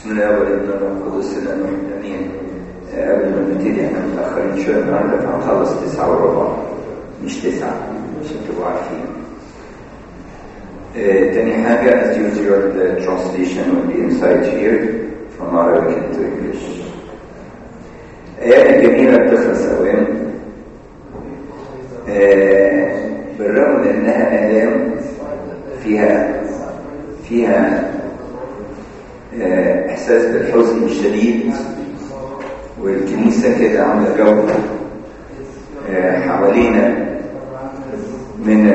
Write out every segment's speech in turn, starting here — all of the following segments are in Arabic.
بسم الله والابن والروح القدس الان واحد امين. قبل ما نبتدي احنا متاخرين شويه النهارده فهنخلص 9:15 مش 9 عشان تبقوا عارفين. تاني حاجه as usual the translation will be inside here from Arabic into English. آيات جميله بتخلص اوام بالرغم من انها آلام فيها احساس بالحزن الشديد، والكنيسه كده عامله جو حوالينا من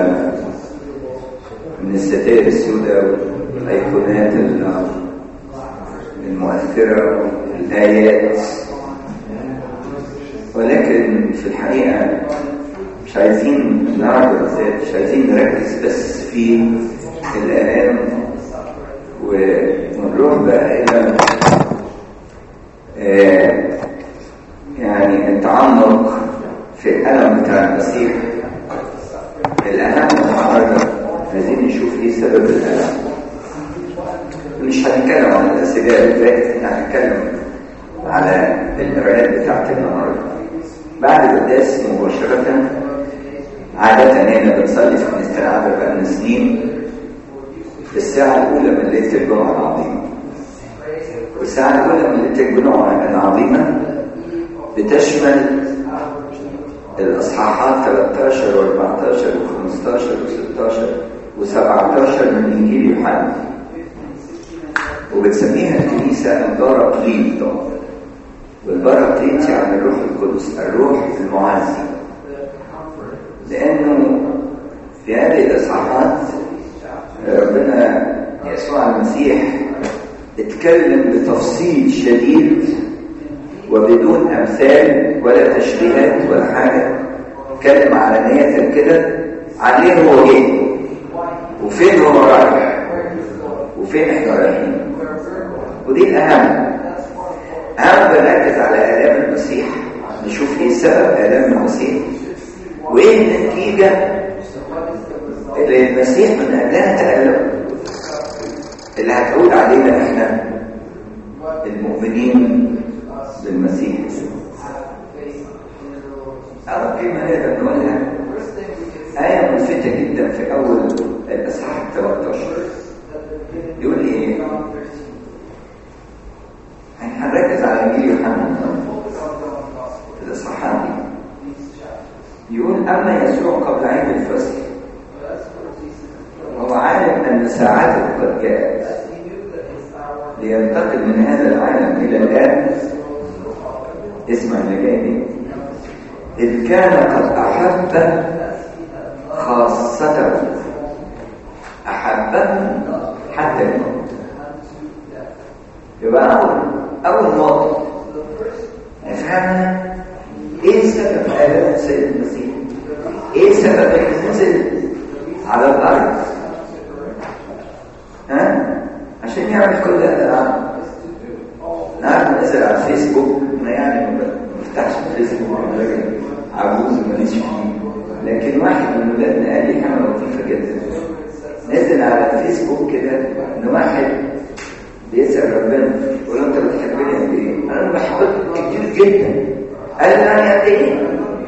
الستائر السوداء والايقونات المؤثره والايات، ولكن في الحقيقه مش عايزين النهارده بالذات مش عايزين نركز بس في الآلام ونروح بقى إلى يعني التعمق في الألم بتاع المسيح. الأهم النهارده عايزين نشوف إيه سبب الألم. مش هنتكلم عن الأسئلة اللي فاتت، هنتكلم على القراءات بتاعت النهارده. بعد القداس مباشرة عادة هنا بنصلي في كنيستنا عبر بقالنا سنين في الساعة الأولى من ليلة الجمعة العظيمة. والساعة الأولى من ليلة الجمعة العظيمة بتشمل الأصحاحات 13 و14 و15 و16 و17 من إنجيل يوحنا، وبتسميها الكنيسة البراكليت. والبراكليت يعني الروح القدس، الروح المعزي، لأنه في هذه الإصحاحات ربنا يسوع المسيح اتكلم بتفصيل شديد وبدون أمثال ولا تشبيهات ولا حاجة. اتكلم علانية كده عليه هو جه وفين هو رايح وفين احنا رايحين. ودي الأهم بنركز على آلام المسيح، نشوف ايه سبب آلام المسيح وايه النتيجة اللي المسيح من أجلها تألم اللي هتعود علينا احنا المؤمنين بالمسيح. أول كلمة نقدر نقولها آية ملفتة جدا في أول الإصحاح 13. يقول ايه؟ هنركز على إنجيل يوحنا في الإصحاحات دي. يقول أما يسوع قبل عيد الفصح هو عالم أن ساعته قد جاءت لينتقل من هذا العالم إلى الآن. اسمع اللي جاي دي. إذ كان قد أحب خاصته، أحبهم حتى الموت. يبقى أول نقطة نفهمها ايه سبب آلام سيد المسيح، ايه سبب انه نزل على الارض عشان يعمل كل هذا. نعرف نزل على الفيسبوك، ما يعني ما بفتحش الفيسبوك، راجل عجوز ماليش فيه، لكن واحد من ولادنا قال لي حاجه لطيفه جدا. نزل على الفيسبوك كده ان واحد بيسأل ربنا يقول له انت بتحبني قد ايه؟ انا بحبك كتير جدا. قال لي يعني قد ايه؟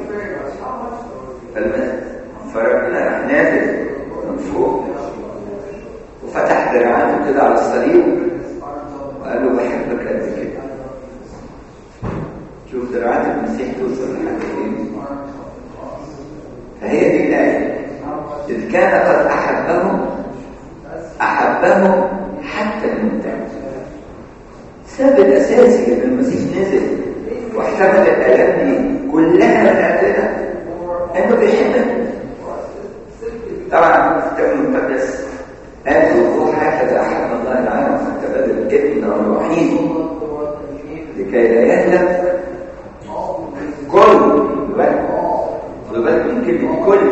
فربنا راح نازل من فوق وفتح دراعاته كده على الصليب وقال له بحبك قد كده. شوف دراعات المسيح توصل لحد فين. فهي دي الآية. إذ كان قد أحبهم حتى الموت. السبب الأساسي إن المسيح نزل واحتمل الآلام دي كلها من أجلنا إنه بيحبنا. طبعا الكتاب المقدس قال بوضوح هكذا أحب الله العالم حتى بذل ابنه الوحيد لكي لا يهلك كل بالك من كلمة كل.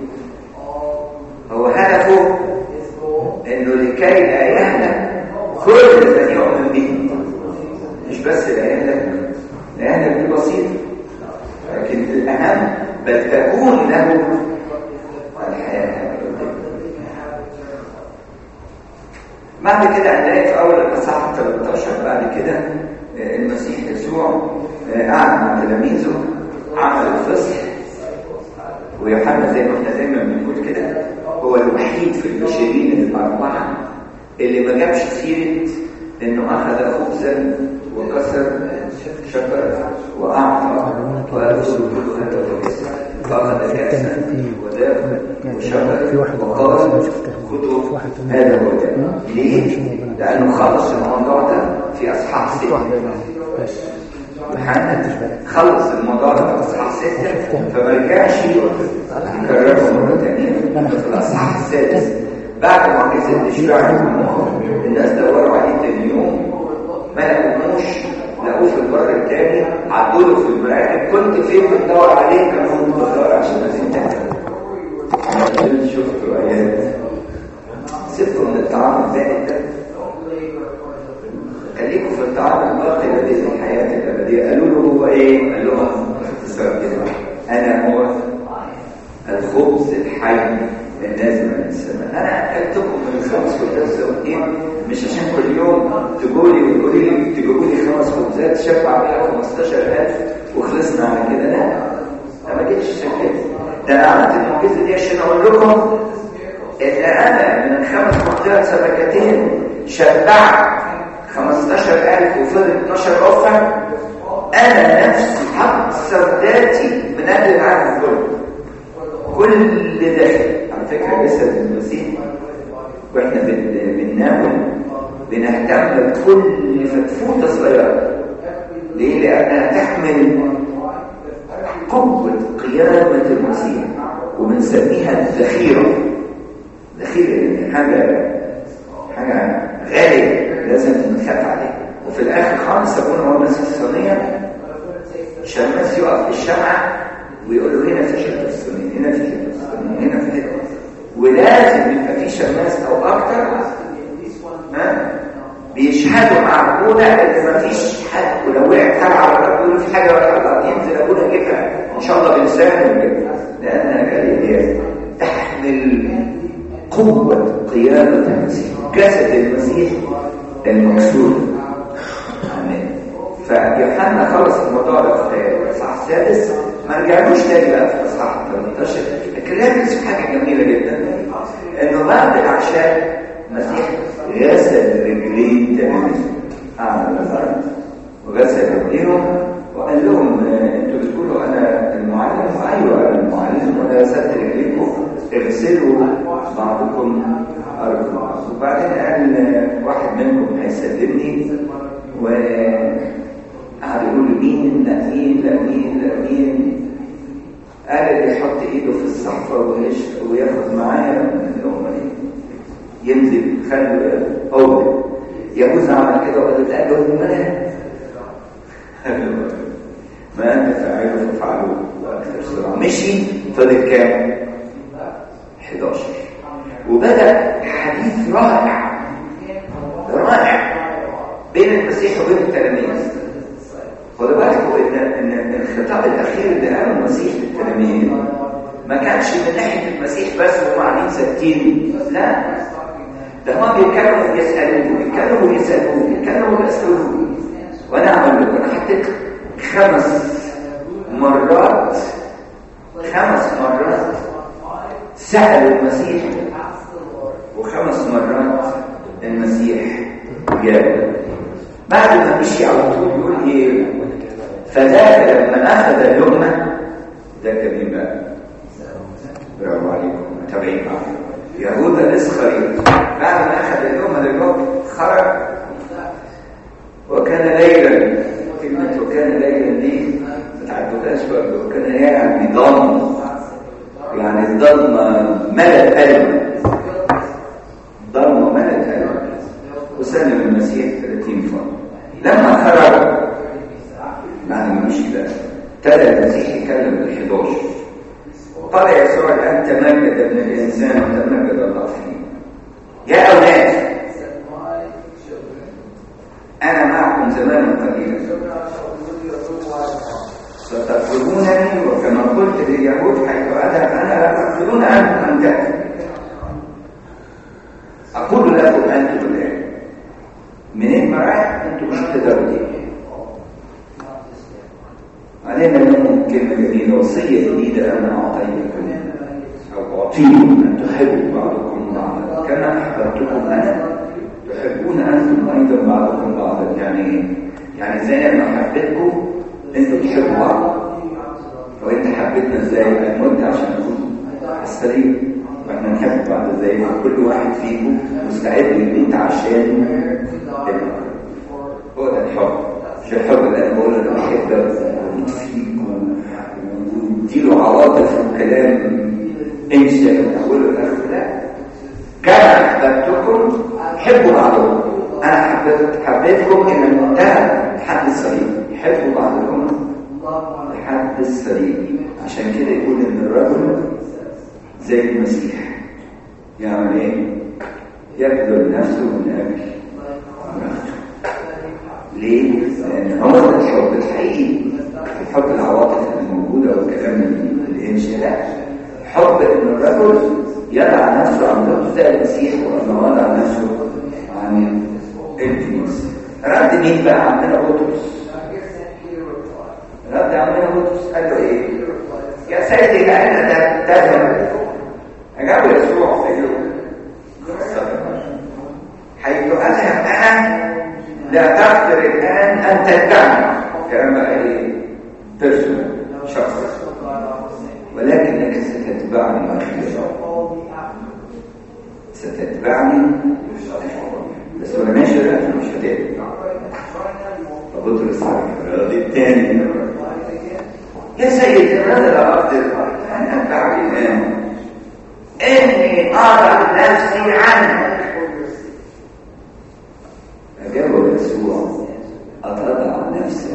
هو هدفه إنه لكي لا يهلك كل من يؤمن به، مش بس لا يهلك دي بسيطة، لكن الأهم بل تكون له الحياة. بعد كده هنلاقي في اول الاصحاح 13 بعد كده المسيح يسوع قعد مع تلاميذه عمل الفصح. ويوحنا زي ما احنا دايما بنقول كده هو الوحيد في البشرين الاربعه اللي ما جابش سيره انه اخذ خبزا وكسر شكر واعطى وقال كل هذا وكسر فاخذ كاسا وداب وشكر وقال خذوا هذا هو ده. ليه؟ لانه خلص الموضوع ده في اصحاح 6. خلص الموضوع ده في اصحاح 6 فما رجعش يكرره مره ثانيه في الاصحاح السادس بعد معجزه الاشباع. الناس دوروا عليه تاني يوم ما لقوه في البر الثاني، عدوا له في المراقب. كنت فين بتدور عليه؟ كان هو بدور عشان ازيد شفتوا ايات سبتوا من الطعام الزائد ده، خليكم في الطعام الباقي الذي في الحياه الابديه. قالوا له هو ايه؟ قال لهم باختصار كده انا هو الخبز الحي النازل من السماء. انا اكلتكم من الخمس والدسه والدين مش عشان كل يوم تقولي وتقولي لي تجيبوا لي 5 خبزات شبع بيها 15,000 وخلصنا على كده. لا، انا ما جيتش عشان كده. ده انا عملت المعجزه دي عشان اقول لكم ان انا من 5 خبزات سمكتين شبعت 15,000 وفضل 12 رفع. انا نفسي هكسر ذاتي من اجل العالم كله. كل ده على فكره جسد المسيح، واحنا بنناول بنهتم بكل فتفوته صغيره. ليه؟ لانها تحمل قوه قيامه المسيح، وبنسميها الذخيره. ذخيره حاجه غاليه لازم نخاف عليها. وفي الاخر خالص ابونا هو ماسك الصينيه، شماس يقف في الشمعه ويقول له هنا في حته الصينيه، هنا في حته الصينيه، هنا في حته، ولازم يبقى في شماس او اكتر بيشهدوا مع ابونا ان ما فيش حد، ولو وقع حاجه على الارض يقول في حاجه وقعت على الارض ينزل ابونا يجيبها ان شاء الله بلسانه كده، لانها هي تحمل قوه قيامه المسيح، جسد المسيح المكسور. امين. فيوحنا خلص الموضوع ده في الاصحاح السادس، ما رجعلوش تاني بقى في الاصحاح 13. لكن لازم حاجه جميله جدا انه بعد العشاء المسيح غسل رجلين تلاميذه، قعد على الارض وغسل رجليهم وقال لهم انتوا بتقولوا انا المعلم؟ ايوه انا المعلم، وانا غسلت رجليكم، اغسلوا بعضكم ارجل بعض. وبعدين قال واحد منكم هيسلمني، وقعد يقول مين؟ لا مين، لا مين، لا مين. قال اللي يحط ايده في الصحفه وياخد معايا من الامه دي ينزل خلوا اول. يهوذا عمل كده وقال له ما انت فاعله ففعلوه واكثر سرعه. مشي فضل كام؟ 11. وبدا حديث رائع بين المسيح وبين التلاميذ. خدوا بالكم ان الخطاب الاخير اللي قاله المسيح للتلاميذ ما كانش من ناحيه المسيح بس وهم قاعدين ساكتين، لا، ده هم بيتكلموا ويسالوه، بيتكلموا ويسالوه، بيتكلموا ويسالوه. وانا اقول لكم انا حطيت 5 مرات سالوا المسيح، و5 مرات المسيح جاب. بعد ما مشي على طول يقول ايه؟ فذاك لما اخذ اللقمه، ده كان بقى برافو عليكم متابعين معايا، يهوذا الاسخريوطي بعد ما اخذ اللقمه للرب خرج وكان ليلا. كلمه وكان ليلا دي ما تعدوهاش برضه، وكان يعني ضلمه، يعني الضلمه ملت قلبه، ضلمه ملت قلبه. وسلم المسيح 30 فرد. لما خرج بعد ما مشي ده ابتدى المسيح يكلم ال11. قال يسوع الان تمجد ابن الانسان وتمجد الله فيه. يا اولاد انا معكم زمانا قليلا ستقتلونني، وكما قلت لليهود حيث اذهب انا لا تقتلون انتم ان تاتوا. أقول لكم أنتم الآن منين ما رايح أنتم مش هتقدروا تيجي. علينا منهم كلمة جميلة، وصية جديدة أنا أعطيكم أو أعطيكم أن تحبوا بعضكم بعضا كما أحببتكم أنا تحبون أنتم أيضا بعضكم بعضا. يعني زي ما حبيتكم أنتم تحبوا بعض. وأنت حبيتنا إزاي؟ الموت عشان نكون السليم، وإحنا نحب بعض إزاي؟ كل واحد فيكم مستعد يموت عشان هو ده الحب. مش الحب اللي أنا بقول أنا بحبك وأموت فيك واديله عواطف وكلام انسى من أوله لآخره. لا، كما أحببتكم حبوا بعضكم. أنا حبيتكم إن منتهى الحد السليم، حبوا بعضكم الحد السليم. عشان كده يقول إن الرجل زي المسيح يعمل إيه؟ يبذل نفسه من أجل مرأته. ليه؟ لأن هو ده الحب الحقيقي، الحب العواطف الموجودة والكلام الانشاء. حب إن الرجل يضع نفسه عن نفسه زي المسيح، وأنه وضع نفسه عن الكنيسة. رد مين بقى؟ عندنا بطرس. رد عندنا بطرس قال له إيه؟ يا سيدي أنا تذهب. أجاب يسوع في يوم حيث أذهب أنا لا تقدر الآن أن تتبعني. كلام بقى إيه؟ بيرسونال، شخص، ولكنك ستتبعني أخيرا. ستتبعني بس وأنا ماشي مش هتتبع. فبطرس الثاني يا سيدي أنا لا أقدر أن أتبعك الآن، إني أضع نفسي عنك. أجابه يسوع أتضع نفسي.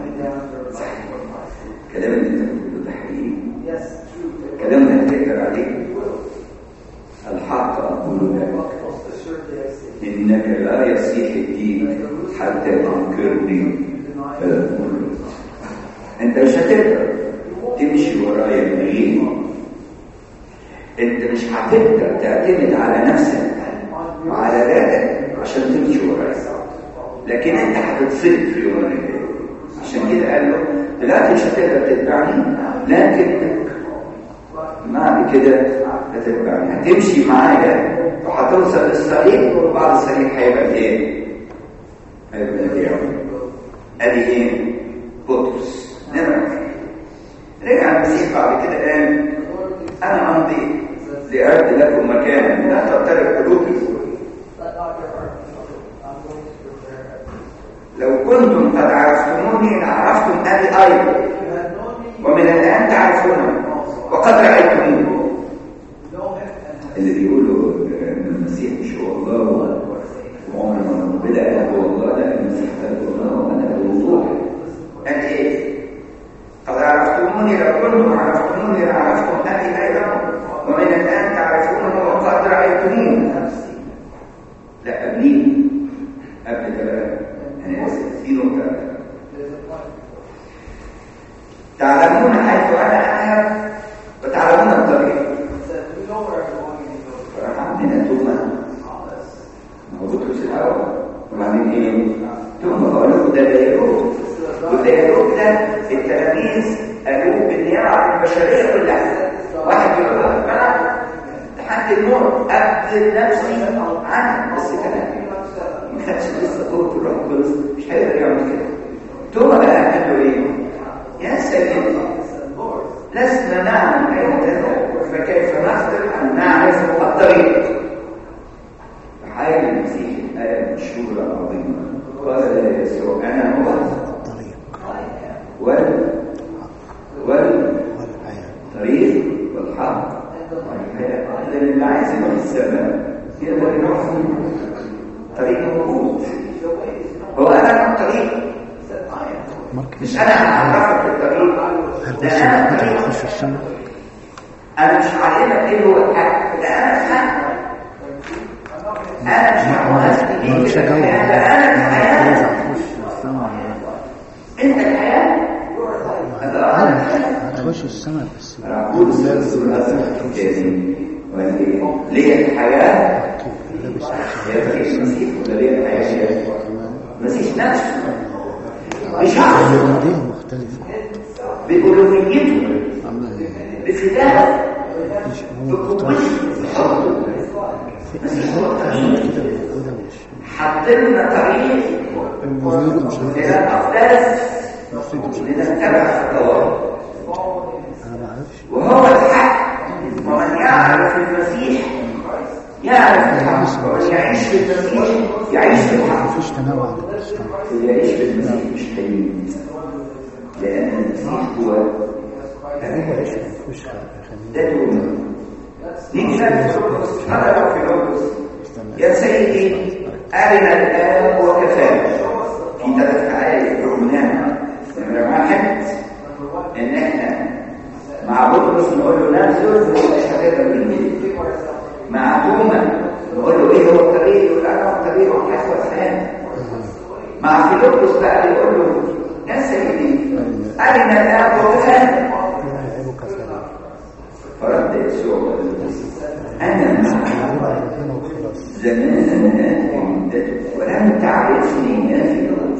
كلام اللي أنت بتقوله ده حقيقي، كلام اللي هتقدر عليه. الحق أقول لك إنك لا يصيح الدين حتى تنكرني فأقول. أنت مش هتقدر تمشي ورايا من غيري. أنت مش هتقدر تعتمد على نفسك وعلى ذاتك عشان تمشي ورايا، لكن أنت هتتصرف في يوم من الأيام. عشان كده قال له دلوقتي مش هتقدر تتبعني، لكن بعد كده هتتبعني، هتمشي معايا وهتوصل للصليب، وبعد الصليب هيبقى ايه؟ هيبقى ايه؟ ادي ايه؟ بطرس. رجع المسيح بعد كده قال انا امضي لأعد لكم مكانا لا تضطرب قلوبي. لو كنتم قد عرفتموني لعرفتم ابي ايضا، ومن الان تعرفونه وقد رأيتموني. اللي بيقولوا ان المسيح مش هو الله وعمر ما بلا هو الله، لا، المسيح هو الله وانا بوضوح. قال ايه؟ قد عرفتموني لو كنتم عرفتموني لعرفتم ابي ايضا، ومن الان تعرفونه وقد رأيتموني. لا، قبليه قبل كده انا اسف في نقطه. تعلمون حيث انا اذهب وتعلمون الطريق. فراح عندنا توما، هو بطرس الاول، وبعدين ايه؟ توما. قالوا له ده دايروك، ودايروك ده التلاميذ قالوه بالنيابه عن البشريه كلها. واحد يقول له انا لحد الموت ابذل نفسي عنك، بس كلام ما خدش لسه قوه الروح القدس، مش هيقدر يعمل كده. توما بقى قال له ايه؟ يا سيدي لسنا نعلم اين تذهب، فكيف نقدر ان نعرف الطريق؟ فحاجه المسيح الايه المشهوره العظيمه قال لا يسوع انا هو الطريق والطريق والحق والحياه. لان اللي عايز يروح السماء يقدر يروح طريق موجود. هو انا الطريق، مش انا اعرفك الطريق، ده انا الطريق. انا مش هعلمك ايه هو الحق، ده انا الحق. انا مش هعلمك بيك الحياه، ده انا الحياه. انت الحياه، انا هتخش السماء بس. ليه الحياه يبقى المسيح ولا ليه حياة المسيح نفسه مش عارف مختلفة بألوهيته بفداه بقوته بحبه المسيح هو الطريق حطلنا طريق إلى الأقداس لنتبع خطواته وهو الحق ومن يعرف المسيح يعرف الحق ومن يعيش في المسيح يعيش في الحق مفيش تنوع اللي يعيش في المسيح مش حليم لأن المسيح هو ده دون نيجي نفس هذا لو في لوكس يا سيدي أرنا الآب وكفانا في 3 آيات رغمناها نمرة 1 إن إحنا مع بطرس نقول له ننزل ويبقى شغال بالإنجيل مع توما نقول له إيه هو الطريق يقول أنا هو الطريق وحسب أسهام مع فيلبس بقى يقول له يا سيدي أرنا الآب وكفانا فرد يسوع أنا معك زمان ومدته ولم تعرفني يا فيلبس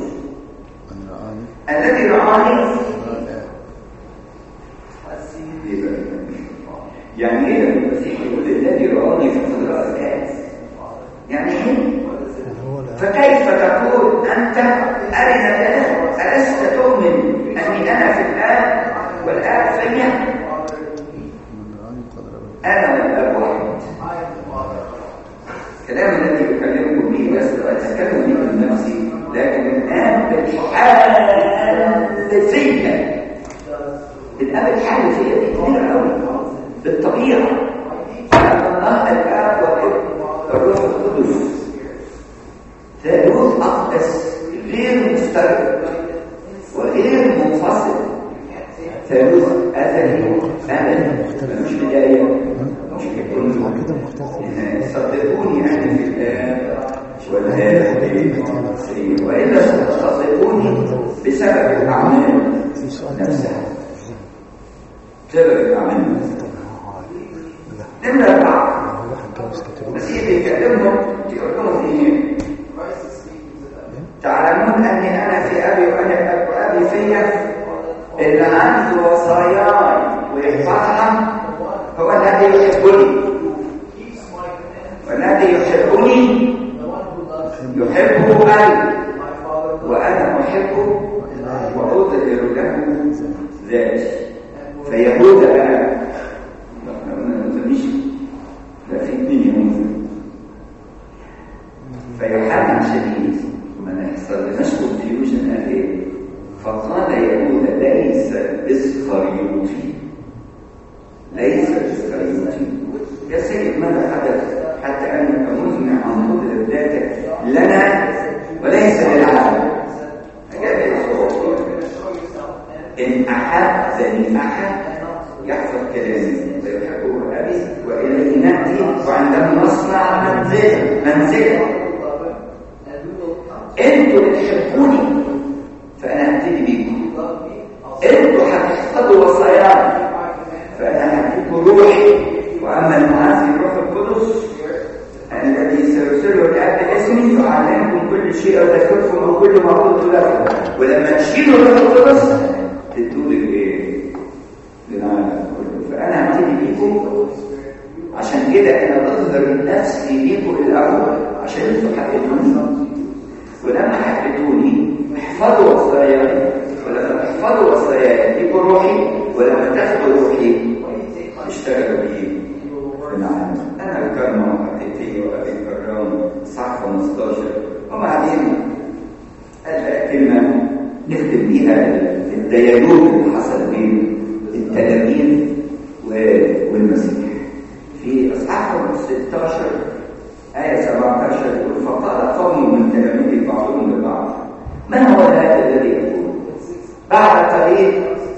الذي رآني يعني ايه المسيح يقول الذي رآني فقد رأى الآب يعني ايه فكيف تقول أنت أرنا الآب ألست تؤمن أني أنا في الآب والآب فيا أنا والآب واحد كلام الذي يكلمكم به بس أتكلم به من نفسي لكن الآن بالحال فيا الآب الحال فيا دي كبيرة قوي بالطبيعة الله الآب والروح القدس ثالوث أقدس غير مفترق وغير منفصل ثالوث أزلي أبدا مش بداية مش بيكون صدقوني يعني في الآب والآب وإلا صدقوني بسبب الأعمال نفسها بسبب الأعمال نمرة 4 المسيح بيكلمهم يقول لهم ايه تعلمون اني انا في ابي وانا ابي فيا اللي عنده وصاياي ويحفظها هو الذي يحبني والذي يحبني يحبه اي وانا احبه واظهر له ذاتي فيهوذا بقى لا في الدنيا فيوحنا شديد وما يحصل لناش كونفيوجن قال ايه فقال يهوذا ليس اسخريوطي يا سيد ماذا حدث حتى انك مزمع عن قدر ذاتك لنا وليس للعالم اجاب يسوع ان احبني احد يحفظ كلامي ويحبه أبي وإليه نأتي وعندما نصنع منزلا أنتوا تحبوني فأنا هبتدي بيكم أنتوا هتحفظوا وصاياي فأنا هديكم روحي وأما المعزي الروح القدس الذي سيرسله الآب باسمي يعلمكم كل شيء ويذكركم بكل ما قلت لكم ولما تشيلوا الروح القدس تدوا لي ايه؟ للعالم كله فأنا هبتدي بيكم عشان كده أنا بظهر نفسي بيكم الأول عشان انتوا حبيتوني ولما حبيتوني احفظوا وصاياي ولما تحفظوا وصاياي تجيبوا روحي ولما تاخدوا روحي اشتغلوا بيه في العالم. أنا الكرمة وحبيتي وأبي الكرام صح 15 وبعدين قال كلمة نختم بيها الديالوج اللي حصل بين التلاميذ والمسيح في اصحاح 16 آية 17 يقول فقال قوم من تلاميذ بعضهم لبعض من هو هذا الذي يقول بعد قليل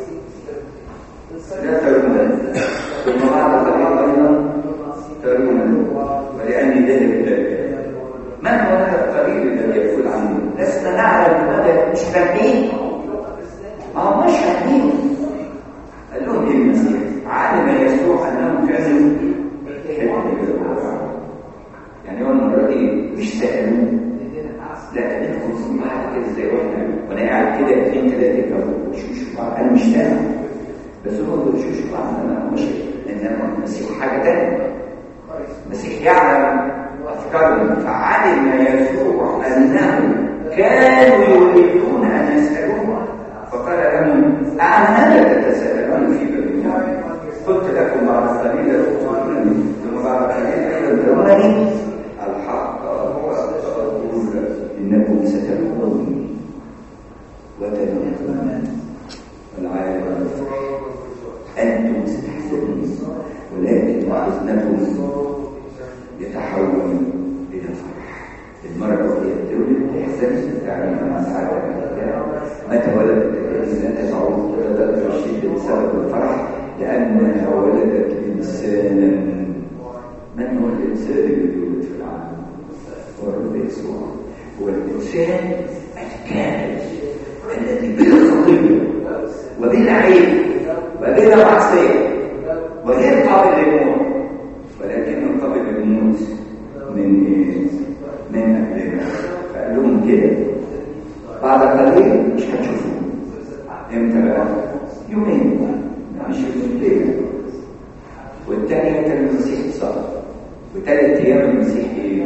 لا ترون ثم بعد قليل أيضا ترون ولأني ذهب ذلك من هو هذا القليل الذي يقول عنه لسنا نعلم ماذا مش فاهمين مش فاهمين. قال لهم ايه المسيح علم يسوع انهم كانوا يحبون يعني هو المره دي مش سالوه، لا ندخل في بعض كده زي وانا قاعد كده 2 3 كانوا بيشوشوا بعض، انا مش سامع بس هم بيشوشوا بعض، انا مش انما المسيح حاجه ثانيه. المسيح يعلم افكارهم، فعلم يسوع انهم كانوا يريدون ان يسالوه، فقال لهم أعمال تتساءلون في بالله، قلت لكم بعد قليل تقولونني ثم بعد قليل تدرونني، الحق أقول إنكم ستلقوني وتنهون والعالم أنتم ستحزنون، ولكن حزنكم يتحول إلى فرح. المرأة وهي تولد تحزن تعمل مع سعادة متى ولدت الإنسان تعود تتذكر الشدة بسبب الفرح لأنها ولدت إنسانا. من هو الإنسان اللي يولد في العالم؟ هو الرب يسوع، هو الإنسان الكامل الذي بلا خطية وبلا عيب وبلا معصية وغير قابل للموت، ولكنه قابل للموت من أجلنا. فقال لهم كده بعد قليل مش هتشوفوه. امتى بقى؟ يومين مش ليله، والتاني كان المسيح صار، وثالث ايام المسيح ايه؟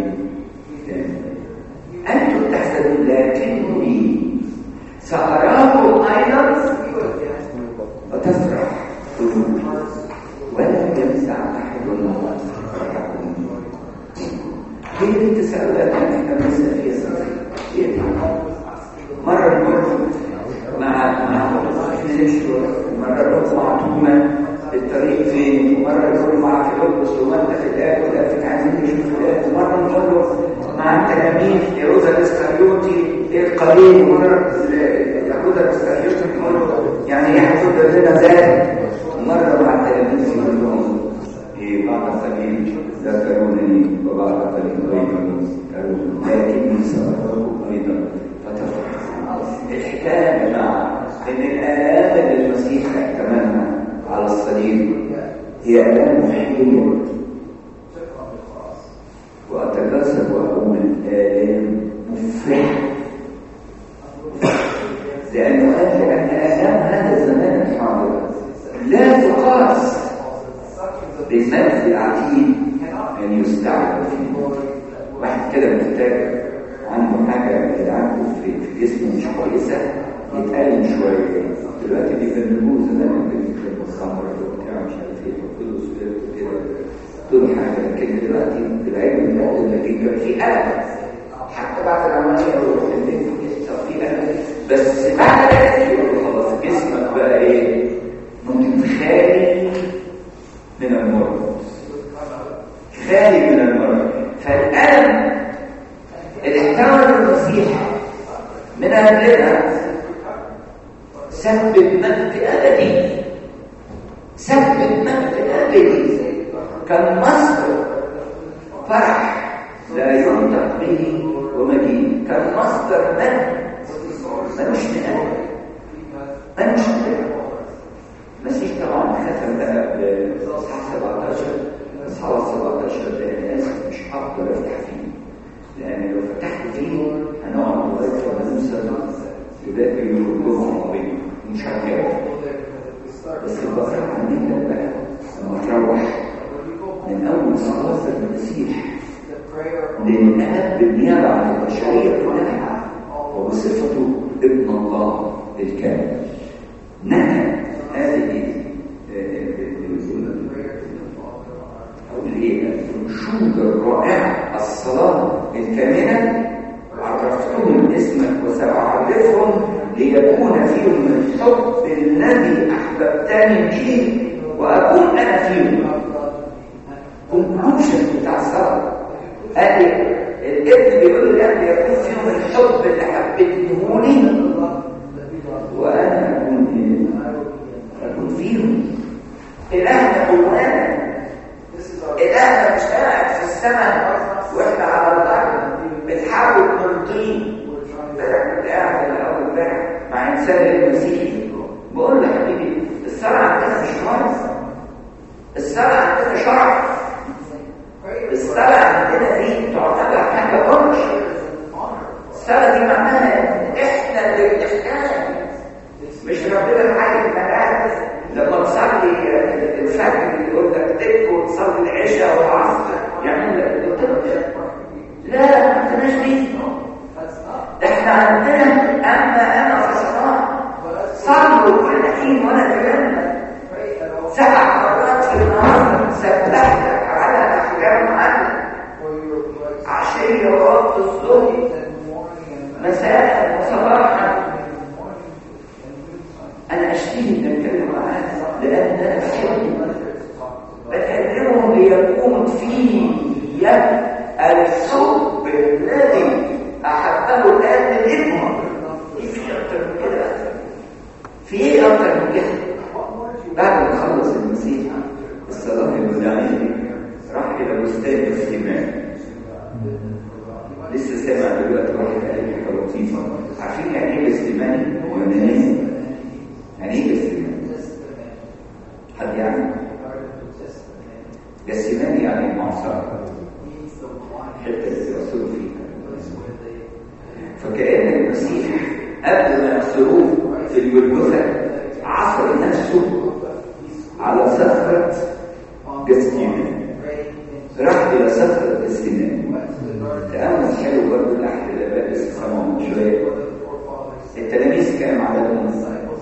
انتم تحسدون لكني ساراكم ايضا وتفرح قلوبي ولا ينزع احد فرحكم. هي التساؤلات اللي احنا بنسال فيها مرة نمر مع مرة نروح مع توما الطريق فين، ومرة نروح مع فيلبس ومتى فلان ولا عايزين نشوف فلان، ومرة نروح مع التلاميذ يهوذا الاسكريوطي القليل، ومرة يهوذا الاسكريوطي يقول له يعني يحصل لنا ذلك، ومرة مع التلاميذ يقول لهم بعد قليل ذكرونني وبعد قليل غيرني لكني سأراكم أيضا فتفرحوا. الحكاية يا جماعة إن الآلام اللي المسيح احتملها على الصليب هي آلام محية، وأتجسد وأقول آلام مفرحة، لأن آلام هذا الزمان الحاضر لا تقاس بالمجد العتيد أن يستعمل فيه. واحد كده محتاج عنده حاجة اللي عنده في جسمه مش كويسة يتألم شوية، دلوقتي بيفنجوه زمان بيفنجوا الخمر وبتاع مش عارف ايه وكله سبيرت وكده دول حاجة، لكن دلوقتي بالعلم الموجود لكن كان في ألم حتى بعد العملية يروح البيت في ألم، بس بعد ذلك يقول خلاص جسمك بقى ايه؟ ممكن خالي من المرض، خالي من المرض. فالألم اللي احتمل المسيح من أجلنا سبب مجد أبدي، سبب مجد أبدي، كان مصدر فرح لا ينطق به ومجيد، كان مصدر مجد ملوش نهاية، ملوش نهاية. المسيح طبعا ختم بقى بإصحاح 17، إصحاح 17 ده أنا آسف مش هقدر أفتح فيه، لأن لو فتحت فيه هنقعد لغاية لما نوصل لباقي الجمعة العربية مش هنجاوب، بس البقرة عندنا بقى لما تروح من أول صلاة المسيح للآب بالنيابة عن البشرية كلها وبصفته ابن الله الكامل، نهى هذه الأنشودة الرائعة الصلاة الكاملة، عرفتهم اسمك وسأعرفهم ليكون فيهم الحب الذي أحببتني به وأكون أنا فيهم. كونكلوشن بتاع الصلاة قال الابن بيقول الآن يكون فيهم الحب اللي حببتني وأنا أكون فيهم. إلهنا جوانا، إلهنا مش قاعد في السماء وإحنا على الأرض بنحاول نرضيه. كنت قاعد الأول امبارح مع إنسان المسيحي بقول له حبيبي الصلاة عندنا مش مرض، الصلاة عندنا شرع، الصلاة عندنا دي تعتبر مالناش دي. ده احنا عندنا اما انا في الصلاه صلوا كل حين وانا اتكلم 7 مرات في النهار سبحتك على احكام عنك عشيه ووقت الظهر مساء وصباحا. انا اشتهي ان اتكلم معاه لان انا بكلمهم ليكون في الحب الذي احبه الان لابنه. في اكتر من كده؟ في ايه اكتر من كده؟ بعد ما خلص المسيح الصلاه الوداعيه راح الى بستان السمان. لسه سامع دلوقتي واحد قال لي حاجه لطيفه. عارفين يعني ايه الاستماني؟ يعني ايه الاستماني؟ حد يعني؟ جسيماني يعني المعصرة، حتة الرسول فيها. فكأن المسيح قبل ما يعصروه في الجلجثة عصر نفسه على صخرة جسيماني. راح إلى صخرة جسيماني. تأمل حلو برضه تحت الآباء استقامهم شوية. التلاميذ كام عددهم؟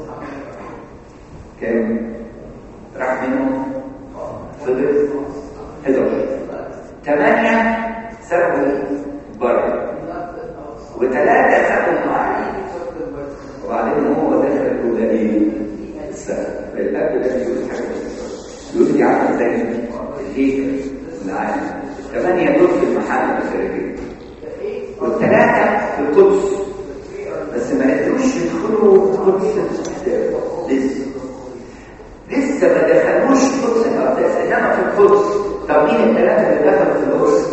كام؟ راح منهم فضل 11. 8 سابوا بره و3 سابوا معاه. وبعدين هو دخل وده ايه؟ السبب الاب ده يقول لي عامل زي الهيكل العالم. 8 دول في المحل الخارجي و3 في القدس، بس ما قدروش يدخلوا القدس لسه ما دخلوش القدس الأقداس، إنما في القدس. طب مين الثلاثة اللي دخلوا في القدس؟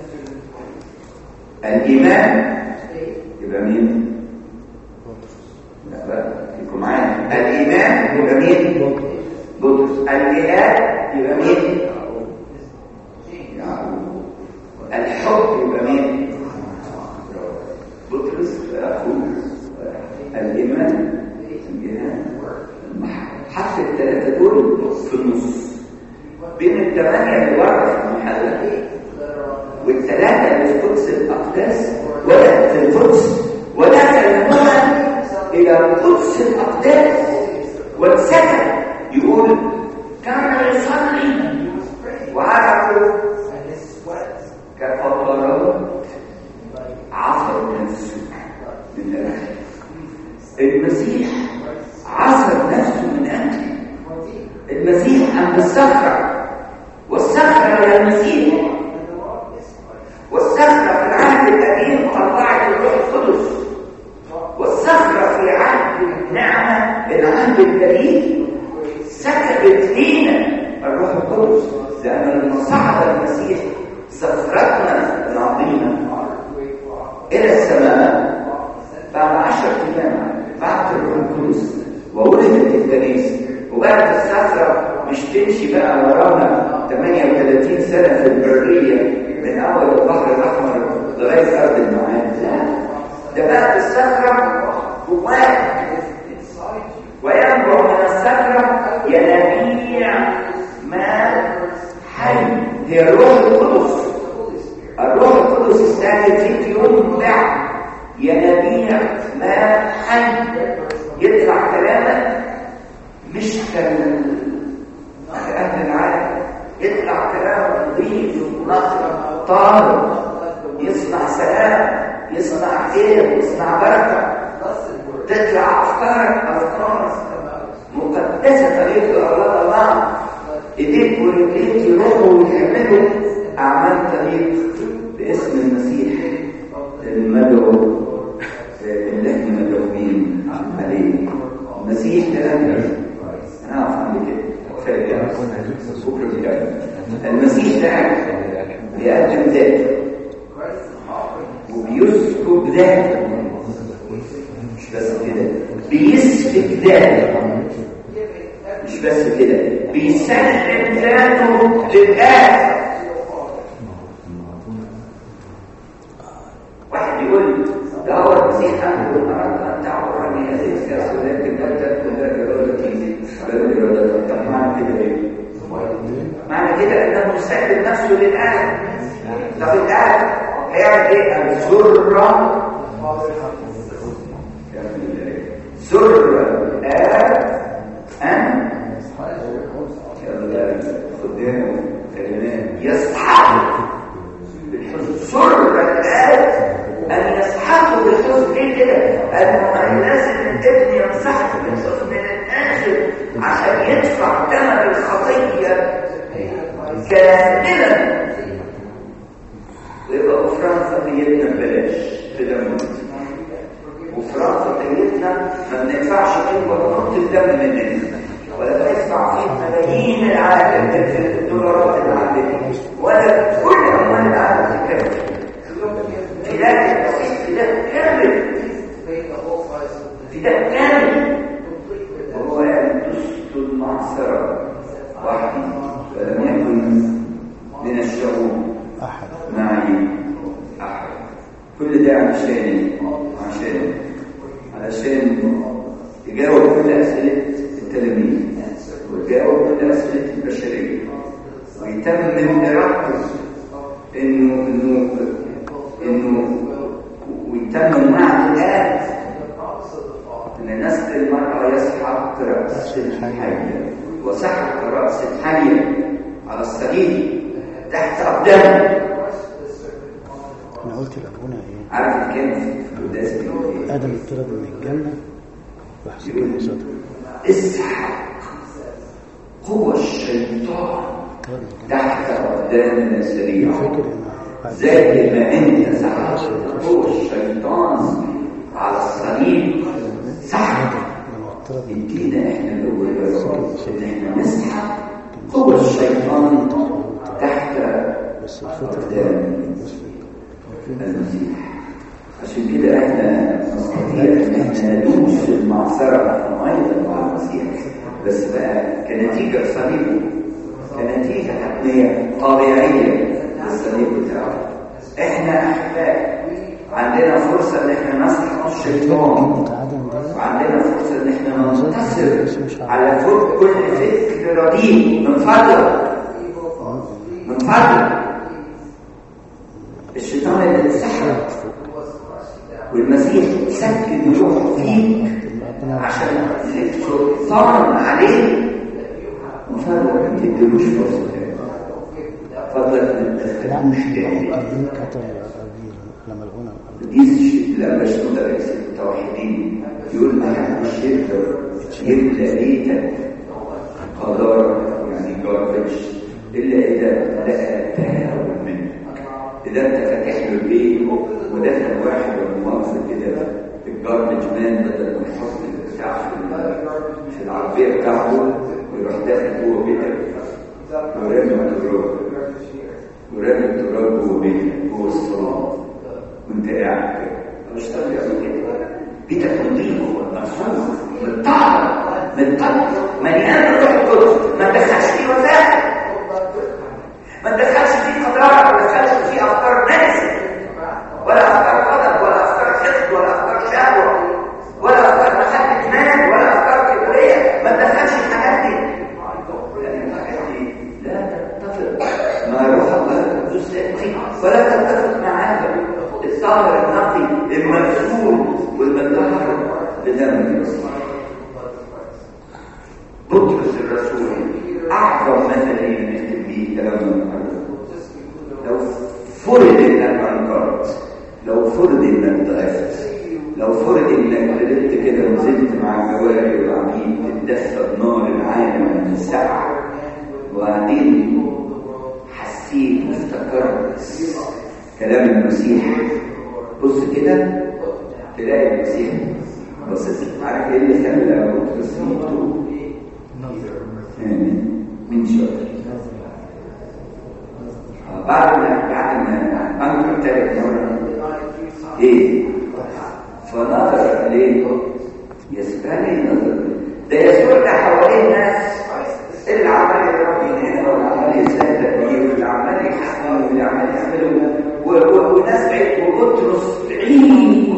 الإيمان يبقى مين؟ لا بقى فيكم معايا. الإيمان يبقى مين؟ بطرس. الجهاد يبقى مين؟ يعقوب. الحب يبقى مين؟ بطرس أخوه. الإيمان الجهاد حتى ال3 دول في النص بين ال8 اللي ورا في المحل وال3 اللي في قدس الاقداس ولا في القدس ودخلونا الى قدس الاقداس واتسكن. يقول كان يصلي وعرفوا كفطرات عصر نفسه من الاخر. المسيح عصر نفسه من أجل. المسيح عند الصخرة، والصخرة هي المسيح، والصخرة في العهد القديم طلعت الروح القدس، والصخرة في عهد النعمة العهد الجديد سكبت لينا الروح القدس. لأن لما صعد المسيح صخرتنا العظيمة إلى السماء بعد 10 أيام بعد الروح القدس وولدت الكنيسة. وبعد الصخرة مش تمشي بقى ورانا 38 سنة في البرية من أول البحر الأحمر لغاية أرض المعاد. لا، ده بعد الصخرة جواك وينبع من الصخرة ينابيع ماء حي. هي الروح القدس. الروح القدس استهدف فيك يوم بعد ينابيع ماء حي. يطلع كلامك مش كان أهل العالم، يطلع كلام نظيف ونصر طاهر، يصنع سلام، يصنع خير، يصنع بركة. تطلع أفكار مقدسة طريقة الله. إيديك ورجليك يروحوا ويعملوا أعمال طريق باسم المسيح المدعو اللي احنا مدعوين عليه. المسيح تلاميذ انا اعرف عن كده بكره بتاعي. المسيح ده بيقدم ذاته وبيسكب ذاته، مش بس كده بيسفك ذاته، مش بس كده بيسلم ذاته للآخر. واحد يقول ده هو المسيح عنده الأرض أن تعبرني هذه السياسة ولكن لا تكون ذات إرادتي بل إرادتك. طب معنى كده إيه؟ معنى كده أنه مسلم نفسه للآخر. طب الآخر هيعمل ايه؟ الذره ذره ان خدام كلمات يسحق بالحزن ذره ان يسحقه بالحزن. ليه كده؟ انه لازم الابن يمسحه بالحزن من الاخر عشان يدفع ثمن الخطيه كاملا ويبقى غفران خطيتنا ببلاش كده موت. غفران خطيتنا ما بندفعش فيه ولا نقطة الدم مننا ولا بندفع فيه ملايين العالم الدولارات العالمية ولا كل أموال العالم كامل. فداء المسيح فداء كامل فداء كامل وهو يعني تسط المعصرة وحدي ولم يكن من الشعوب معي أحد. كل ده علشان يجاوب كل أسئلة التلاميذ ويجاوب كل أسئلة البشرية ويتمم إرادته إنه ويتمم مع الآن أن نسل المرأة يسحق رأس الحية وسحق رأس الحية على الصليب تحت أقدامه. أنا قلت لأبونا إيه؟ عارف كيف القداس بيقول آدم اتطرد من الجنة وحسبه قصته. اسحق قوة الشيطان تحت أقدامنا سريعا زي ما أنت سحقت قوة الشيطان على الصليب. سحق ادينا احنا الأول إن احنا نسحق قوة الشيطان تحت أقدام المسيح. عشان كده احنا نستطيع ان احنا ندوس في المعصرة احنا ايضا مع المسيح بس بقى كنتيجة صليبه كنتيجة حتمية طبيعية للصليب بتاعه. احنا احباء عندنا فرصة ان احنا نسحق الشيطان وعندنا فرصة ان احنا ننتصر على فوق كل فكر رديء. من فضل الشيطان اللي سحق والمسيح سكن روحه فيك عشان السلطان عليه وفضل ما تديلوش فرصه تاني. فضل دي لما شنودة رئيس التوحيدين يقول ما مش يقدر يبدأ بيتك قدر يعني جاربج إلا إذا لقى تهاون منك. إذا أنت فاتح له البيت ودخل واحد والمؤاخذة كده في الجاربج مان بدل ما يحط البتاع في العربية بتاعته ويروح داخل جوه بيتك ورمي التراب جوه بيتك جوه الصلاة وانت قاعد كده مش طبيعي كده. بيتك نظيف مرسوم متطهر مليان الروح القدس. ما تدخلش فيه وسائل ما تدخلش فيه قدرات ما تدخلش فيه افكار نجسه ولا افكار غضب ولا افكار حقد ولا افكار شهوه ولا افكار محبه مال ولا افكار كبريه. ما تدخلش الحاجات دي لان الحاجات دي لا تتفق مع روح الله القدس ولا تتفق مع هذا الظاهر النقي المغسول والمطهر بدم المسيح. بطرس الرسول اعظم مثل نختم به كلامنا النهارده. لو فرض انك انكرت، لو فرض انك ضعفت، لو فرض انك غلطت كده ونزلت مع الجواري والعبيد تتدفى بنار العالم الساعه وبعدين حسيت وافتكرت كلام المسيح، بص كده تلاقي المسيح بصيت عارف ايه اللي خلى بطرس يتوب؟ من شاطر بعد ما انكر ثالث مره ايه فنظر اليه يسباني نظر ده يسوع ده حواليه الناس اللي عمال يربي هنا واللي عمال يساعد فيه واللي عمال يحكم واللي عمال يعمله وناس بعيد وبطرس بعيد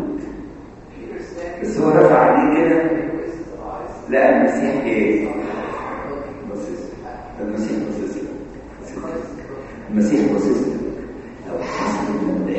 بس هو رفع عليه كده لقى المسيح ايه؟ المسيح بصيص لو حسب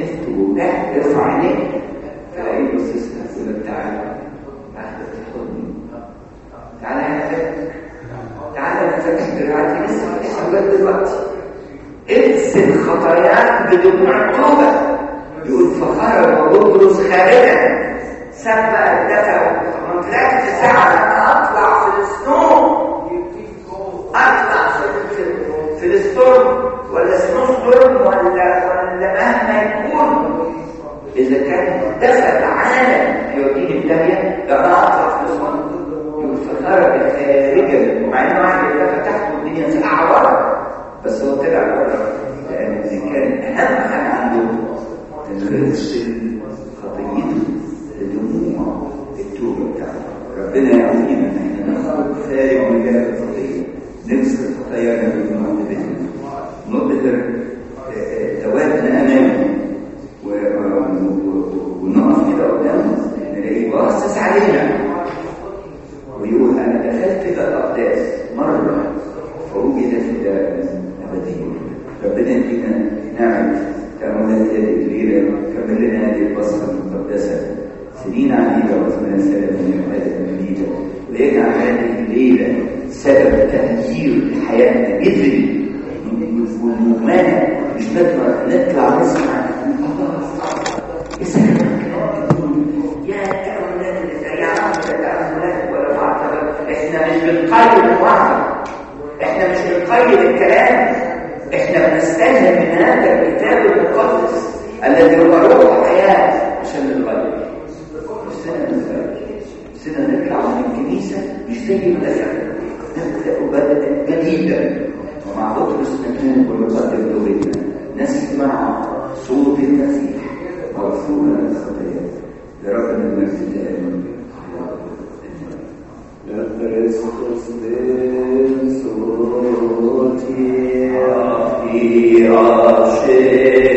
ارفع عينيك تلاقيه بص يقول لك تعالى اخذ الحضن، تعالى هنفك، تعالى نفك دراعك لسه لغايه دلوقتي. اغسل خطاياك بدموع توبه. يقول فخرج بطرس خارجا، ساب بقى الدفع من 3 ساعة انا اطلع في السنو، اطلع في الستورم ولا سنو ستورم ولا مهما يكون. اذا كان دخل عالم يوديني بداية انا اطلع في السنو. يقول فخرج خارجا، مع انه عندي الدفع تحت والدنيا ساقعة ورا، بس هو طلع بره لان كان اهم حاجة عنده تغسل خطيته بدموع التوبة بتاعته. ربنا يعطينا ان احنا نخرج خارج من جانب الخطية، نغسل خطايانا بدموع بيتنا، نظهر توابنا امامه ونقف كده قدامه نلاقيه باصص علينا ويقول انا دخلت الى الاقداس مره فوجد في الابديه. ربنا يدينا نعمه تأملات هذه الليله، كمل لنا هذه البصره المقدسه سنين عديده وزمنا سلام من هذه الليله، وليجعل هذه الليله سبب تغيير حياتنا جذري والمجمله. مش نطلع نسمع يا تأملات الإسرائيلية تأملات ولا معتبر. احنا مش بنقيد المعتبر، احنا مش بنقيد الكلام، احنا بنستلهم من هذا الكتاب المقدس الذي هو روح حياة عشان نتغير. نفسنا نطلع من الكنيسة مش زي ما دخلنا، نبدأ جديدا. ومع بطرس نتوب ونقدم توبتنا، نسمع صوت المسيح مغفورا من الخطايا. لربنا المجد دائما. لكريستوس دين صوتي في عشق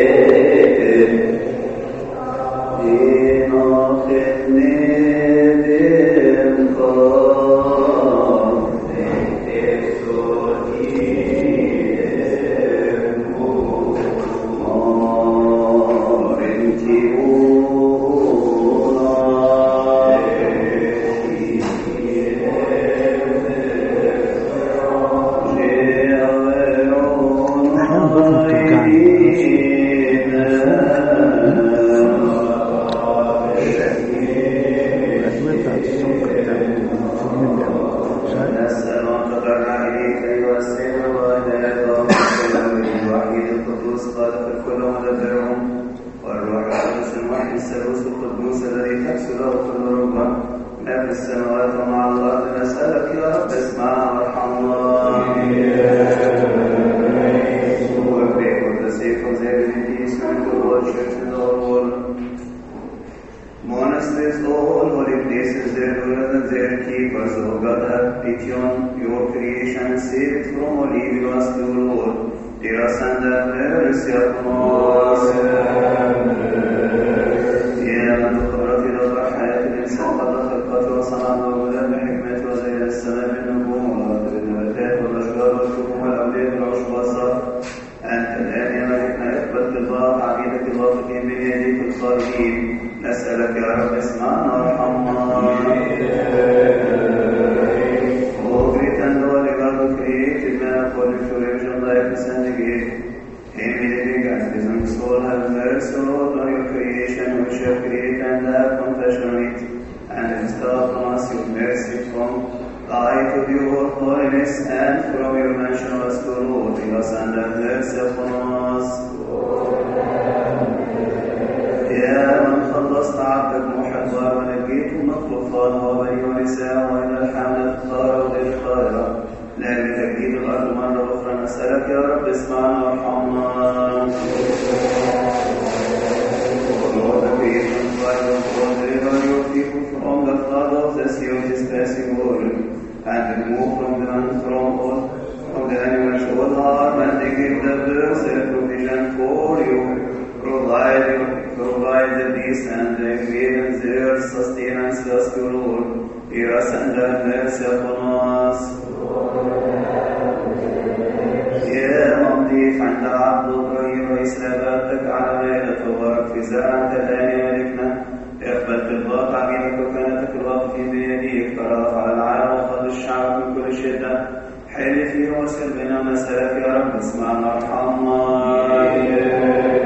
في زرع تداني ملكنا اقبل طباق عجينك وكانت الوقت بيديك تراف على العالم وخذ الشعب من كل شدة حل فيه وسر بنا مسألك يا رب اسمعنا ارحمنا.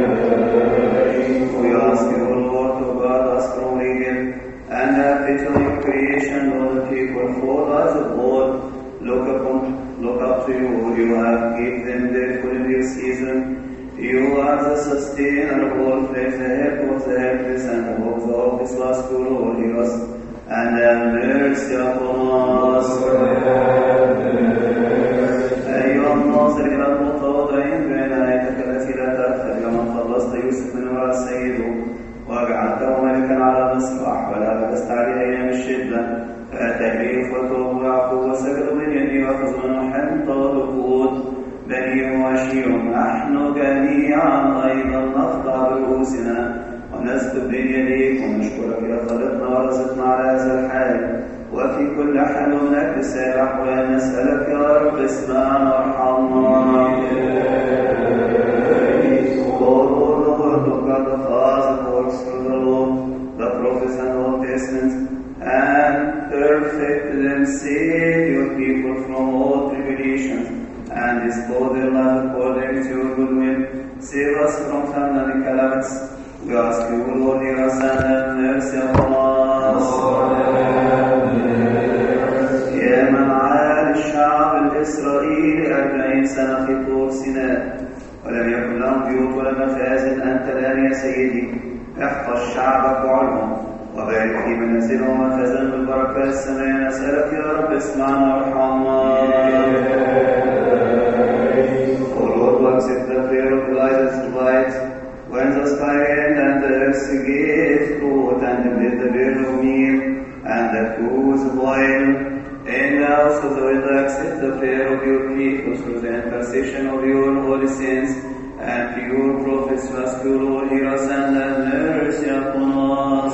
We ask you, O Lord, to guard us from evil and have pity on your creation, all the people, for us of Lord, look up to you, you have given them their food in due season. You are the sustainer of all flesh, the help of the helpless, and the hope of the hopeless. Last to Lord, hear us, and have mercy upon us. أيها الناصر إلى المتواضعين بين آيتك التي لا تأخذ كما خلصت يوسف من وراء سيده وجعلته ملكا على مصر ولا بكست عليه أيام الشدة فأتى إخوته ويعقوب وسجدوا من يدي وأخذوا حنطة ودقود بني وشيهم نحن جميعا أيضا نخضع برؤوسنا ونسجد بين يديك ونشكرك يا خالقنا ورزقنا على هذا الحال وفي كل حال ونكس الأحوال نسألك يا رب اسمعنا وارحمنا. Lord, of God the Father works through the law, the prophets and Old Testament, and perfect them, save your people from all tribulations, and dispose their life according to your good will. Save us from famine and calamities. We ask you, Lord, hear us and have mercy upon us. يا من عاد الشعب الإسرائيلي 40 سنة في طور سيناء ولم يكن لهم بيوت ولا مخازن أنت الآن يا سيدي احفظ شعبك وعلهم وبارك في منازلهم وخزن بالبركة السماء. نسألك يا رب اسمعنا وارحمنا. O Lord, accept the prayer of Elijah's when the sky rained and the earth gave fruit and did the beer of meal and the cruse of wine. And also the Lord accept the prayer of your people through the intercession of your holy saints and pure prophets. Ask you, Lord, hear us and have mercy upon us.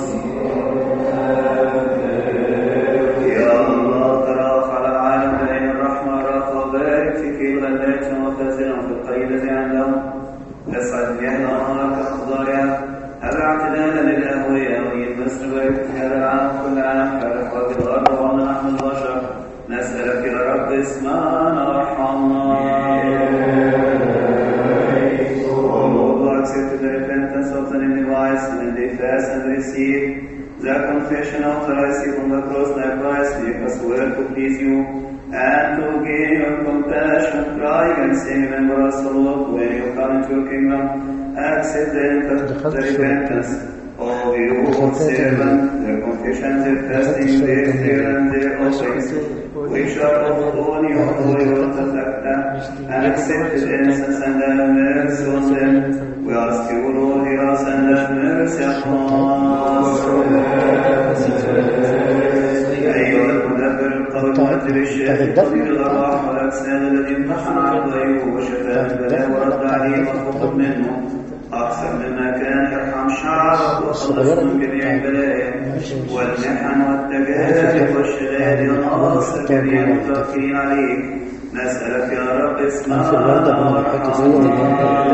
يا الله تراف على العالم بين الرحمة والرأفة وبارك في كل غلاتهم وخزنهم في القيد الذي عندهم اسعد بيهنا أمرك أخضارها هذا اعتدالا للأهوية وهي مصر بارك في هذا العام كل عام كالرحوة الأرض وعنا نحن البشر. نسألك يا رب اسمعنا وارحمنا. Lord, accept the repentance of the enemies and they fast and receive the confession of the receipt on the cross. Likewise, make us well to please you and to gain your compassion. Cry and say, remember us, O Lord, when you come into your kingdom. Accept the repentance of your servant, their confessions, their fasting, their prayer, and their offerings, which are of all your holy and accept the innocence and have mercy on them. We ask you, Lord, hear us and have mercy upon us. أيها المدبر القول المؤثر الشافي طبيب الأرواح والأجساد الذي امتحن عبد أيوب وشفاه البلاء ورد عليه وخطب منه أكثر مما كان يرحم شعبك وخلص من جميع البلايا والمحن والتجارب والشدائد والنواصر جميع المتوكلين عليك. نسألك يا رب اسمعنا وارحمنا.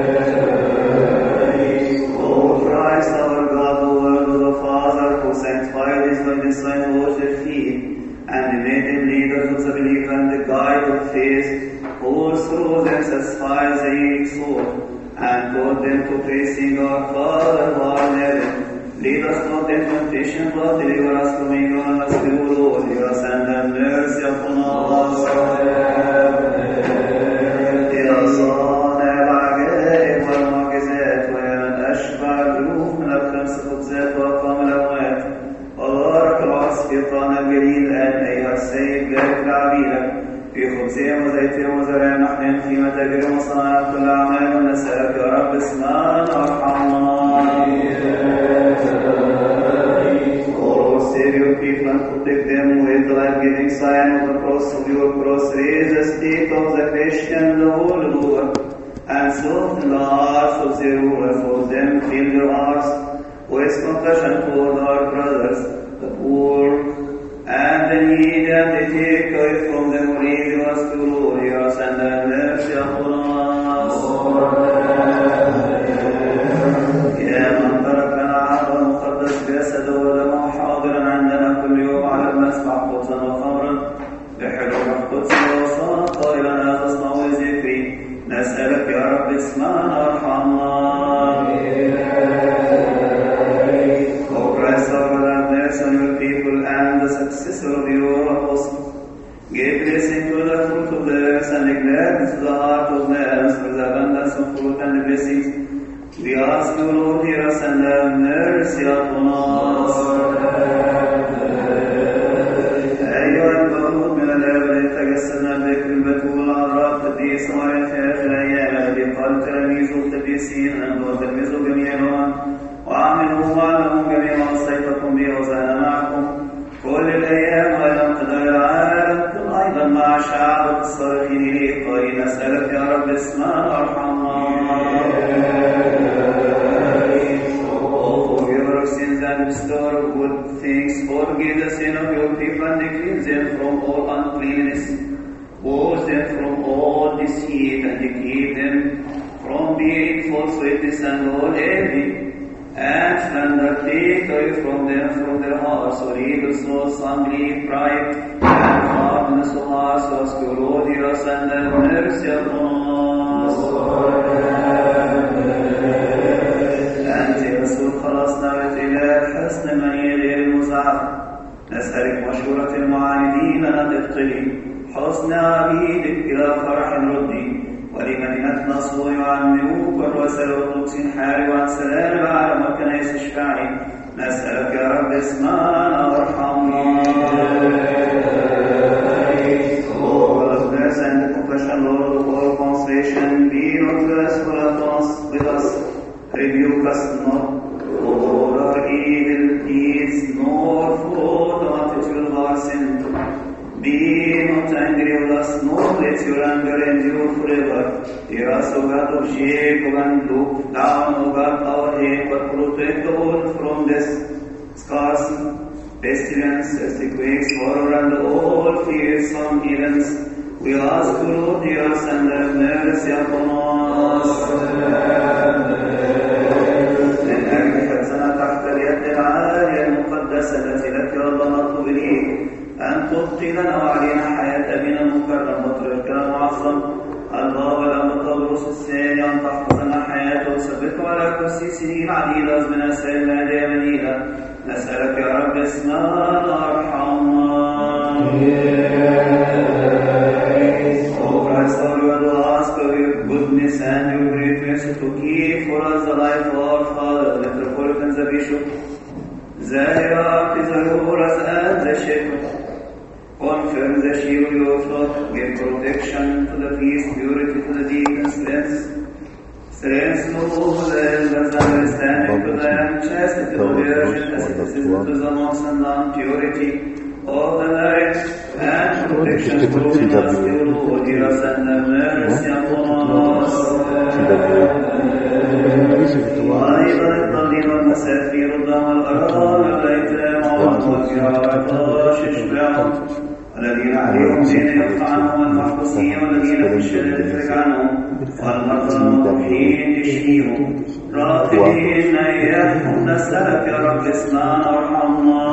O Christ our God, the word of the Father, who sanctified his disciples their feet, and made them leaders of the believer and the guide of faith, who through them satisfies the unique soul, and taught them to pray, sing our Father who art in heaven. Lead us not in temptation, but deliver us from evil. And us, O Lord, hear us and have mercy upon us. يا صانع العجائب والمعجزات ويا من أشبع الروح من الخمس قدسات وأقام الأموات وبارك العصر طعنا الجليل الآن أيها السيد بارك لعبيدك في خبزهم وزيتهم وزرعهم نحن في متاجرهم وصنعهم كل أعمالهم. نسألك يا رب اسمعنا وارحمنا. Save your people and protect them with the life-giving sign of the cross of your cross. Raise the state of the Christian, the whole Lord, and soften the hearts of their rulers. For them, fill their hearts with compassion toward our brothers, the poor, and the needy, and they take away from them who need us to glory us and have mercy upon us. successor of your apostle, gave blessing to the fruit of the earth and gladness to the heart of man for the abundance of fruit and blessings. We ask you, Lord, hear us and have mercy upon us. أيها البرود من الأبد تجسدنا بك البتول العذراء القديس وعلى آخر الأيام الذي قال تلاميذه القديسين أن تلمذوا جميعا وعملوا وعلموا جميعا وصيتكم به وزهنا معكم كل الأيام وإلى انقضاء العالم كن أيضا مع شعبك الصالحين إليك قائلين نسألك يا رب اسمعنا وارحمنا. And restore good things, forgive the sin of your people and cleanse them from all uncleanness, wash them from all deceit and keep them from being false witness and all envy, and take away from them from their hearts or evil thoughts, unbelief, pride, and hardness of heart, so as to Lord hear us and have mercy upon us. خلصنا بالإله حسن مني غير المزعر نسألك مشورة المعاندين نطقه حسن عبيدك إلى فرح ردي ولمدينة نصر يعمروك والوسل والقدس حارب عن سلام العالم وكنيس الشفاعي نسألك يا رب اسمعنا وارحمنا. Bless and compassion, Lord of all consolation, be not merciful unto us with us, rebuke us not for our evil deeds, nor for the multitude of our sin. Be not angry with us, nor let your anger endure forever. Hear us, O God of Jacob, and look down, O God, our head, but protect the world from this scars, pestilence, earthquakes, horror, and all fearsome events. We ask you, Lord, hear us and have mercy upon us. تحت اليد العالية المقدسة التي لك ربنا نطلب إليك أن تبقي لنا وعلينا حياة أبينا المكرم وطريقك المعظم الله والأب الطبرس الثاني أن تحفظنا حياته وثبته على كرسي سنين عديدة أزمنة سائلة هدايا مدينة نسألك يا رب اسمعنا وارحمنا. Oh Christ, our Lord, we ask for your goodness and your greatness to keep for us the life of our Father, the Metropolitan, the Bishop, the Hierarchy, the Rulers, and the Shepherd. Confirm the shield of your flock, give protection to the priest, purity to the deacons, strength to the elders, understanding to them, chastity to the virgin, asceticism to the monks, and non-purity of the marriage, and protection to us, dear Lord, hear us and have mercy upon us. وأيضا الضالين والمسافير الضام الأرامل والأيتام والرضاع اشبعهم الذين عليهم دين يقطع عنهم والمحبوسين والذين في الشر تفرج عنهم والمرضى المطروحين تشفيهم راقدين إياهم نسألك يا رب اسمعنا وارحمنا.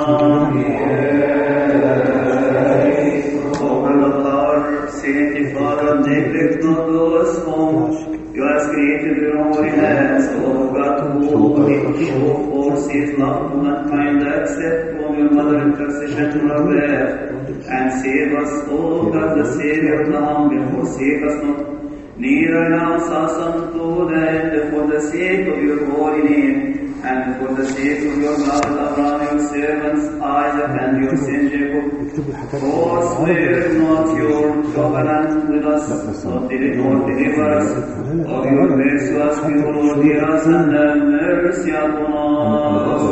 Saintly Father, neglect not those whom you have created with your holy hands, O God, who show forth His love to mankind, accept from your mother intercession to our death, and save us, O God, the Savior of the humble, forsake us not, neither renounce us unto the end, for the sake of your holy name, and for the sake of your beloved Abraham, your servants, Isaac, and your son Jacob. Forswear not your covenant with us, nor deliver us of your mercy, as we Lord, hear us and have mercy upon us.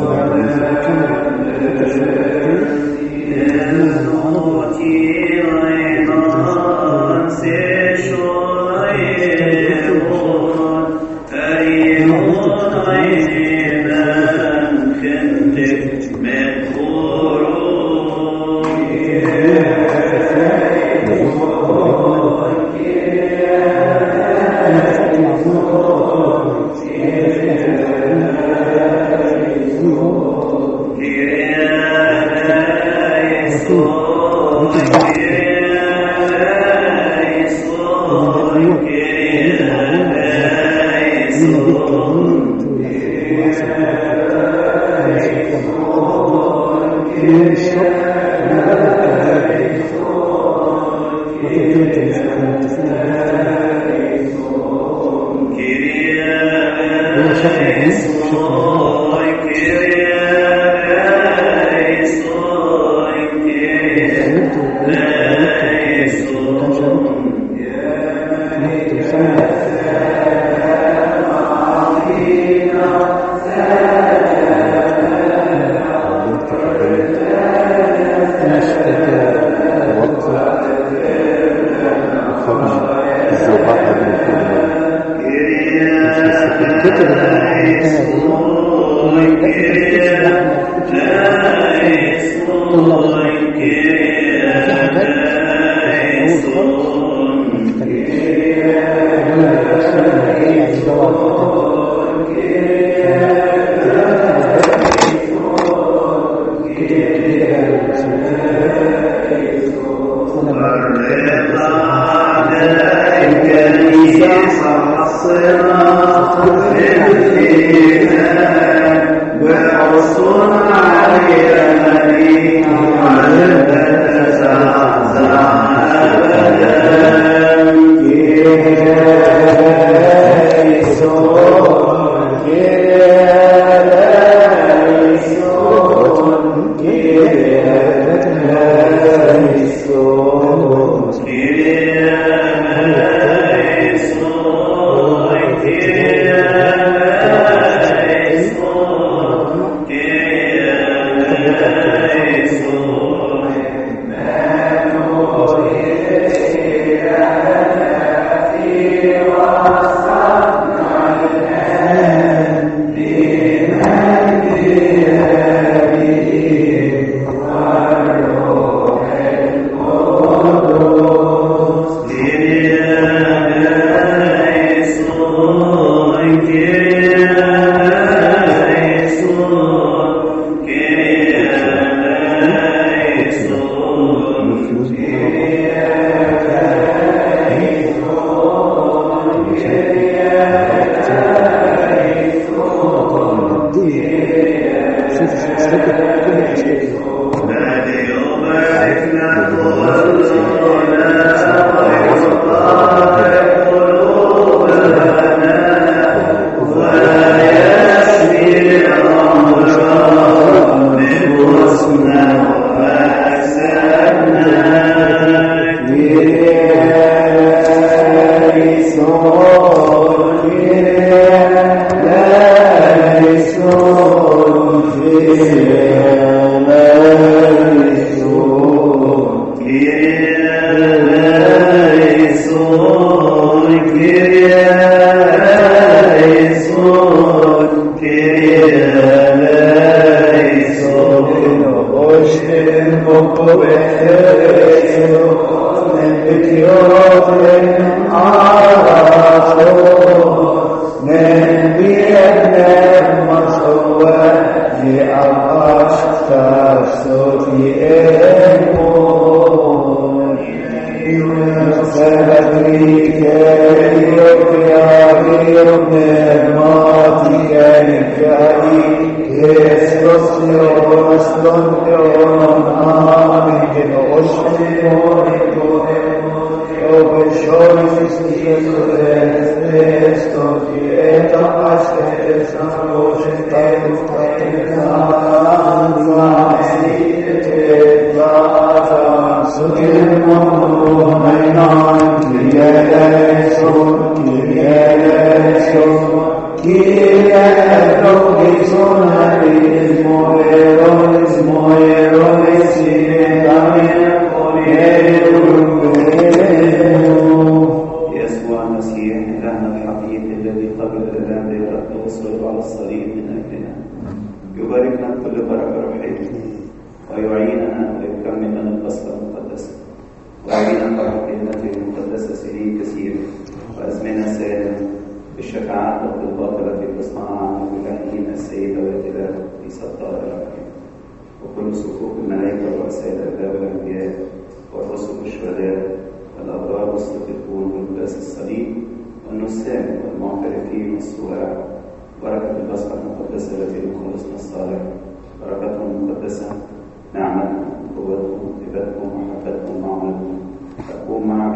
تكون مع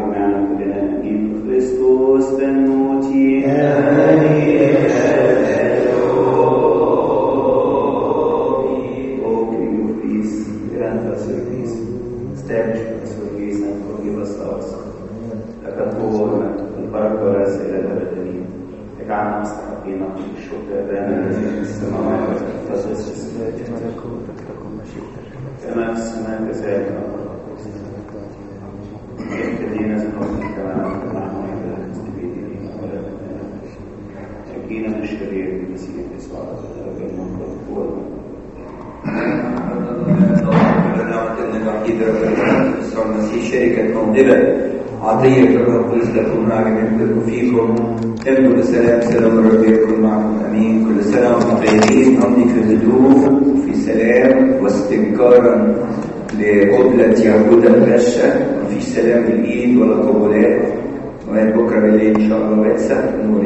اجعلنا مستحقين كل الشكر أبانا الذي في السماوات تقدس ملكوتك تكن مشيئتك كما في السماء كذلك اهدنا زنوبنا كما نحن أيضا المستبيدين ولا تنجينا من الشرير بالمسيح يسوع الملك والقوة يسوع المسيح شركة موهبة عطية الروح القدس تكون معكم يملك فيكم ابنوا بسلام سلام الرب يكون معكم امين. كل سنة وانتم طيبين. نمضي في هدوء في سلام واستنكارا لقبلة يهوذا الغشة. مفيش سلام بالايد ولا قبلات. وبكره بالليل ان شاء الله بقت سهل